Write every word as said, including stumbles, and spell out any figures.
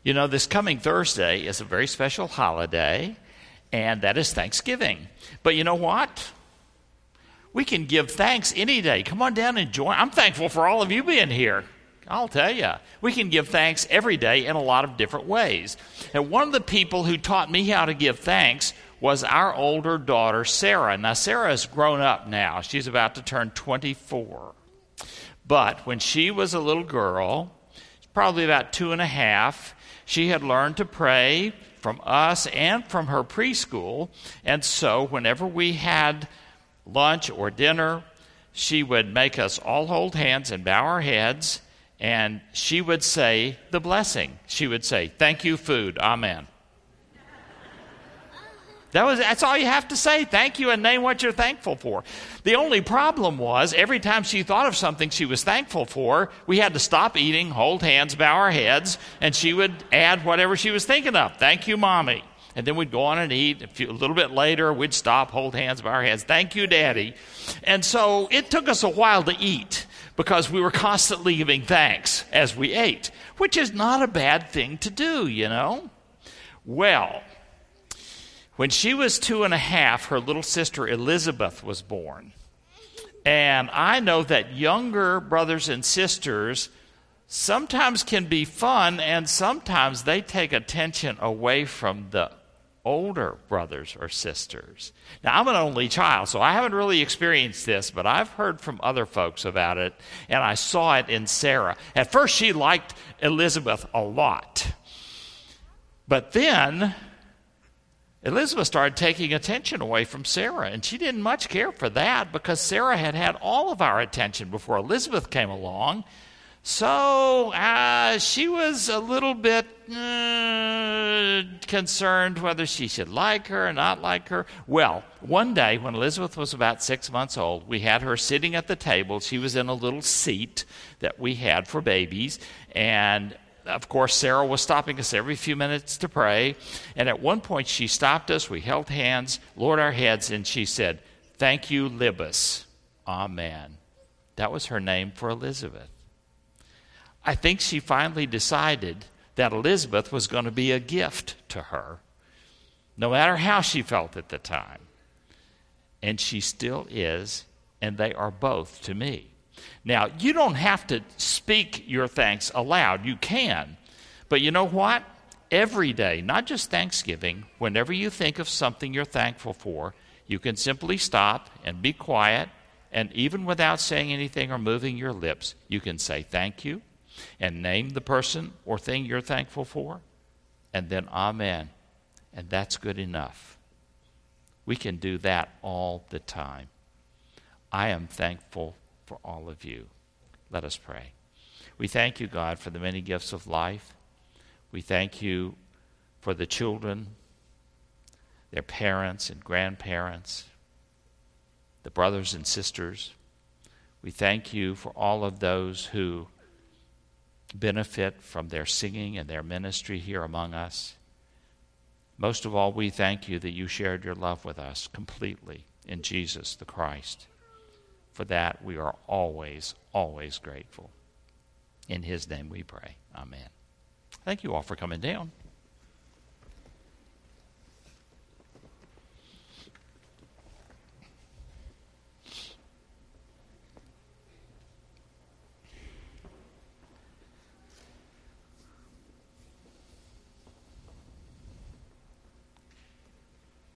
You know, this coming Thursday is a very special holiday, and that is Thanksgiving. But you know what? We can give thanks any day. Come on down and join. I'm thankful for all of you being here. I'll tell you. We can give thanks every day in a lot of different ways. And one of the people who taught me how to give thanks was our older daughter, Sarah. Now, Sarah has grown up now. She's about to turn twenty-four. But when she was a little girl, probably about two and a half, she had learned to pray from us and from her preschool. And so whenever we had lunch or dinner, she would make us all hold hands and bow our heads, and she would say the blessing. She would say, "Thank you, food. Amen." That was, that's all you have to say. Thank you, and name what you're thankful for. The only problem was every time she thought of something she was thankful for, we had to stop eating, hold hands, bow our heads, and she would add whatever she was thinking of. "Thank you, Mommy." And then we'd go on and eat. A, few, a little bit later, we'd stop, hold hands, bow our heads. "Thank you, Daddy." And so it took us a while to eat because we were constantly giving thanks as we ate, which is not a bad thing to do, you know. Well, when she was two and a half, her little sister Elizabeth was born. And I know that younger brothers and sisters sometimes can be fun, and sometimes they take attention away from the older brothers or sisters. Now, I'm an only child, so I haven't really experienced this, but I've heard from other folks about it, and I saw it in Sarah. At first, she liked Elizabeth a lot. But then Elizabeth started taking attention away from Sarah, and she didn't much care for that because Sarah had had all of our attention before Elizabeth came along. So uh, she was a little bit uh, concerned whether she should like her or not like her. Well, one day when Elizabeth was about six months old, we had her sitting at the table. She was in a little seat that we had for babies, and of course, Sarah was stopping us every few minutes to pray. And at one point, she stopped us. We held hands, lowered our heads, and she said, "Thank you, Libus. Amen." That was her name for Elizabeth. I think she finally decided that Elizabeth was going to be a gift to her, no matter how she felt at the time. And she still is, and they are both to me. Now, you don't have to speak your thanks aloud. You can. But you know what? Every day, not just Thanksgiving, whenever you think of something you're thankful for, you can simply stop and be quiet, and even without saying anything or moving your lips, you can say thank you and name the person or thing you're thankful for, and then amen. And that's good enough. We can do that all the time. I am thankful for all of you. Let us pray. We thank you, God, for the many gifts of life. We thank you for the children, their parents and grandparents, the brothers and sisters. We thank you for all of those who benefit from their singing and their ministry here among us. Most of all, we thank you that you shared your love with us completely in Jesus the Christ. For that, we are always, always grateful. In his name we pray. Amen. Thank you all for coming down.